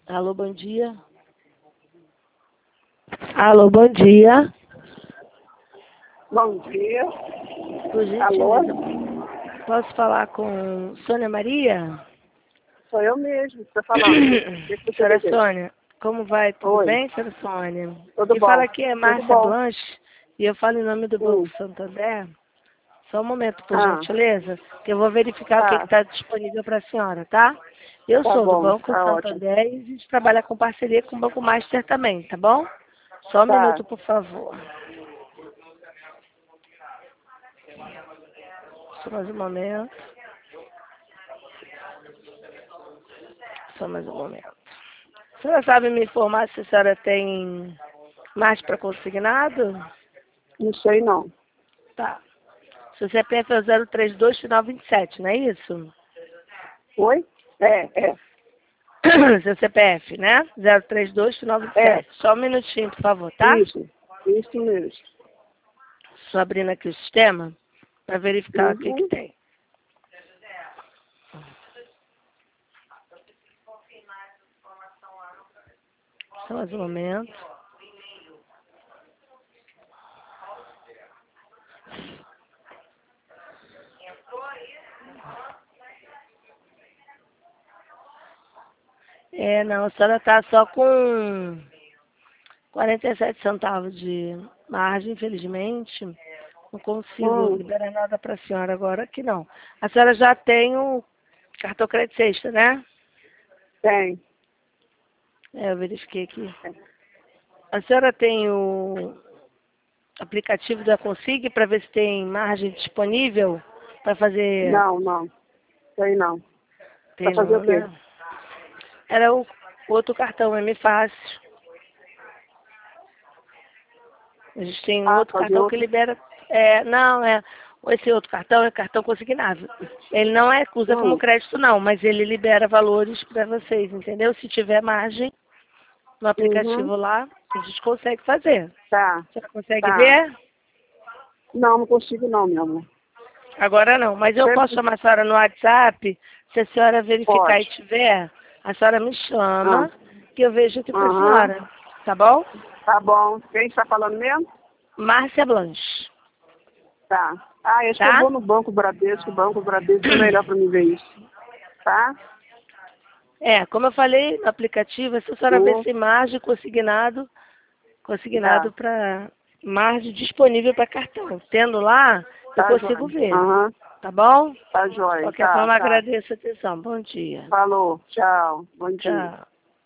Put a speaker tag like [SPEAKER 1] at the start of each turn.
[SPEAKER 1] Alô, bom dia. Alô, bom dia.
[SPEAKER 2] Bom dia.
[SPEAKER 1] Por gentileza, posso falar com Sônia Maria?
[SPEAKER 2] Sou eu mesmo que estou falando. O que você
[SPEAKER 1] Senhora
[SPEAKER 2] deseja?
[SPEAKER 1] Sônia, como vai? Tudo
[SPEAKER 2] Oi.
[SPEAKER 1] bem, senhora Sônia?
[SPEAKER 2] Tudo
[SPEAKER 1] Quem
[SPEAKER 2] bom?
[SPEAKER 1] fala aqui é
[SPEAKER 2] Tudo
[SPEAKER 1] Márcia
[SPEAKER 2] bom.
[SPEAKER 1] Blanche e eu falo em nome do Banco Santander. Só um momento, por
[SPEAKER 2] Ah,
[SPEAKER 1] gentileza, que eu vou verificar o que
[SPEAKER 2] tá.
[SPEAKER 1] está disponível para a senhora, tá? Eu
[SPEAKER 2] Tá
[SPEAKER 1] sou do
[SPEAKER 2] bom.
[SPEAKER 1] Banco
[SPEAKER 2] Tá ótimo.
[SPEAKER 1] Santander e a gente trabalha com parceria com o Banco Master também, tá bom? Só um
[SPEAKER 2] Tá.
[SPEAKER 1] minuto, por favor. Só mais um momento. Só mais um momento. A senhora sabe me informar se a senhora tem mais para consignado?
[SPEAKER 2] Não sei não.
[SPEAKER 1] Tá. Seu CPF é o 032 final 27, não é isso?
[SPEAKER 2] Oi? É.
[SPEAKER 1] Seu CPF, né? 032 final 27. Só um minutinho, por favor, tá?
[SPEAKER 2] Isso. Isso mesmo.
[SPEAKER 1] Só abrindo aqui o sistema para verificar o que
[SPEAKER 2] Uhum.
[SPEAKER 1] tem. Só mais um momento. Não, a senhora está só com 47 centavos de margem, infelizmente. Não consigo liberar nada para a senhora agora aqui, não. A senhora já tem o cartão crédito sexta, né?
[SPEAKER 2] Tem.
[SPEAKER 1] Eu verifiquei aqui. A senhora tem o aplicativo da Consig para ver se tem margem disponível para fazer...
[SPEAKER 2] Não. Sei não. Pra
[SPEAKER 1] Tem
[SPEAKER 2] fazer
[SPEAKER 1] não,
[SPEAKER 2] o quê?
[SPEAKER 1] né? Era o outro cartão, é fácil. A gente tem um outro
[SPEAKER 2] Fazer
[SPEAKER 1] cartão que
[SPEAKER 2] outro.
[SPEAKER 1] libera... Esse outro cartão é cartão consignável. Ele não usa como crédito, não, mas ele libera valores para vocês, entendeu? Se tiver margem no
[SPEAKER 2] Uhum.
[SPEAKER 1] aplicativo lá, a gente consegue fazer.
[SPEAKER 2] Tá.
[SPEAKER 1] Você consegue
[SPEAKER 2] Tá.
[SPEAKER 1] ver?
[SPEAKER 2] Não consigo não, meu amor.
[SPEAKER 1] Agora não, mas eu posso
[SPEAKER 2] Sempre
[SPEAKER 1] chamar a senhora no WhatsApp. Se a senhora verificar e
[SPEAKER 2] pode.
[SPEAKER 1] tiver, a senhora me
[SPEAKER 2] Ah.
[SPEAKER 1] chama, que eu vejo aqui para a
[SPEAKER 2] Aham.
[SPEAKER 1] senhora. Tá bom?
[SPEAKER 2] Tá bom. Quem está falando mesmo?
[SPEAKER 1] Márcia Blanche.
[SPEAKER 2] Tá. Ah, acho que eu
[SPEAKER 1] Tá?
[SPEAKER 2] vou no Banco Bradesco. O Banco Bradesco é melhor para mim ver isso. Tá?
[SPEAKER 1] Como eu falei no aplicativo, é só a senhora ver se margem consignado
[SPEAKER 2] Tá.
[SPEAKER 1] para margem disponível para cartão. Tendo lá, eu
[SPEAKER 2] Tá,
[SPEAKER 1] consigo
[SPEAKER 2] joia.
[SPEAKER 1] ver.
[SPEAKER 2] Aham.
[SPEAKER 1] Tá bom?
[SPEAKER 2] Tá,
[SPEAKER 1] De
[SPEAKER 2] joia.
[SPEAKER 1] qualquer
[SPEAKER 2] Tá,
[SPEAKER 1] forma,
[SPEAKER 2] tá.
[SPEAKER 1] agradeço a atenção. Bom dia.
[SPEAKER 2] Falou. Tchau. Bom dia.
[SPEAKER 1] Tchau.